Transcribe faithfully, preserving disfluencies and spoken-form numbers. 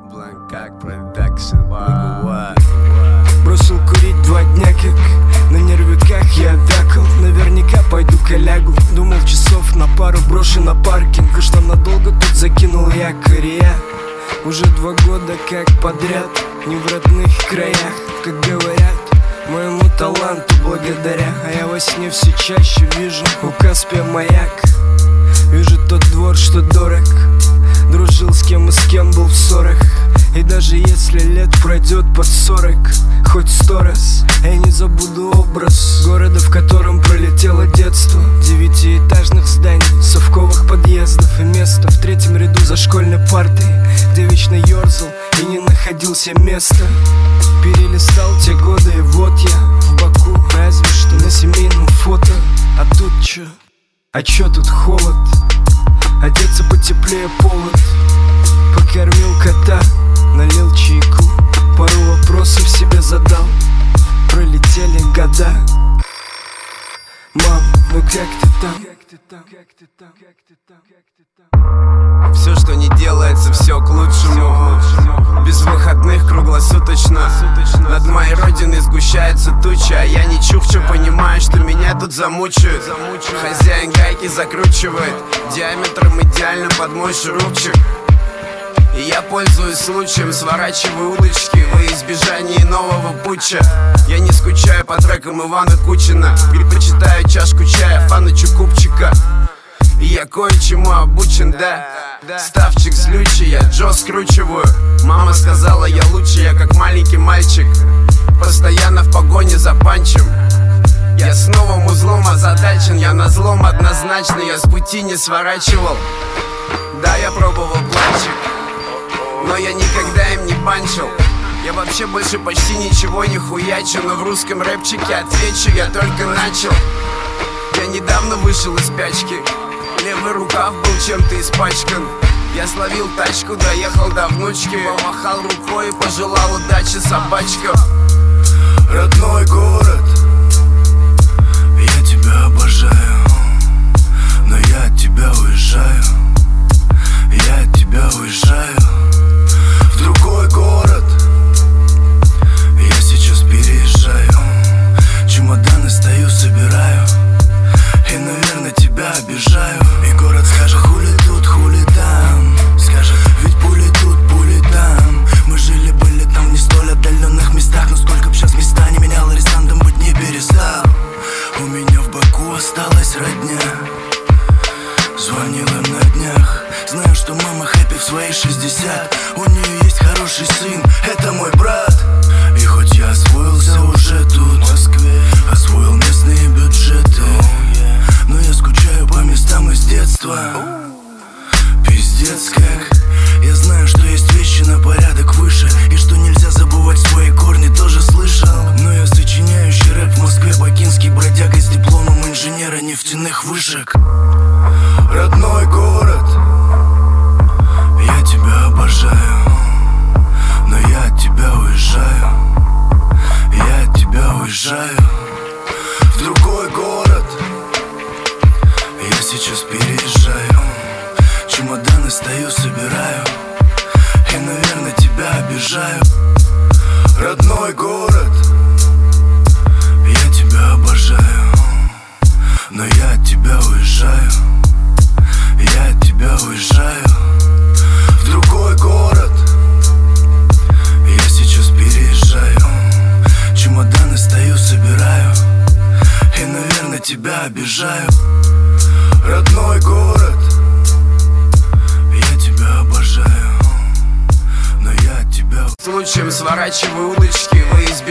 Бланк как продакшн. Бросил курить два дня, как на нервиках я вякал. Наверняка пойду к Олегу. Думал часов на пару брошу на паркинг. И что надолго тут закинул якорь. Я уже два года как подряд не в родных краях, как говорят, моему таланту благодаря. А я во сне все чаще вижу у Каспия маяк. Вижу тот двор, что дорог, дружил с кем и с кем был в ссорах. И даже если лет пройдет под сорок, хоть сто раз, я не забуду образ города, в котором пролетело детство. Девятиэтажных зданий, совковых подъездов и место в третьем ряду за школьной партой, где вечно ерзал и не находил себе места. Перелистал те годы, и вот я в Баку, разве что на семейном фото. А тут чё? А чё тут холод? Одеться потеплее повод. Покормил кота, налил чайку, пару вопросов себе задал. Пролетели года. Мам, ну как ты там? Все, что не делается, все к лучшему. Без выходных круглосуточно. Над моей родиной сгущается туча, а я не чукчу, понимаю, что меня тут замучают. Хозяин гайки закручивает диаметром идеально под мой шурупчик. И я пользуюсь случаем, сворачиваю удочки во избежание нового путча. Я не скучаю по трекам Ивана Кучина, предпочитаю чашку чая Фанычу Купчика. И я кое-чему обучен, да. Ставчик злючий, я Джо скручиваю. Мама сказала, я лучше, я как маленький мальчик, постоянно в погоне за панчем. Я с новым узлом озадачен, я на злом однозначно, я с пути не сворачивал. Да, я пробовал планчик, но я никогда им не панчил. Я вообще больше почти ничего не хуячу, но в русском рэпчике отвечу, я только начал. Я недавно вышел из спячки, левый рукав был чем-то испачкан. Я словил тачку, доехал до внучки, помахал рукой и пожелал удачи собачкам. Родной город, я тебя обожаю, но я от тебя уезжаю. Я от тебя уезжаю в другой город. Я сейчас переезжаю, чемоданы стою, собираю. И, наверное, тебя обижаю. И город скажет, хули тут, хули там. Скажет, ведь пули тут, пули там. Мы жили-были там в не столь отдаленных местах, но сколько б сейчас места не менял, арестантом быть не перестал. У меня в Баку осталась родня, звонил им на днях. Знаю, что мама хэппи в свои шестьдесят. У нее есть хороший сын, это мой брат. И хоть я освоился уже тут, в Москве, освоил местные бюджеты, но я скучаю по местам из детства. Пиздец как. Я знаю, что есть вещи на порядок выше, и что нельзя забывать свои корни, тоже слышал. Но я сочиняющий рэп в Москве, бакинский бродяга с дипломом инженера нефтяных вышек. Родной город, я тебя обожаю, но я от тебя уезжаю. Я от тебя уезжаю в другой город. Я сейчас переезжаю, чемоданы стою, собираю. И, наверное, тебя обижаю. Родной город, я тебя обожаю, но я от тебя уезжаю. Я от тебя уезжаю в другой город. Я сейчас переезжаю, чемоданы стою, собираю. И, наверное, тебя обижаю. Родной город, я тебя обожаю, но я от тебя... Случаем сворачиваю удочки во избежание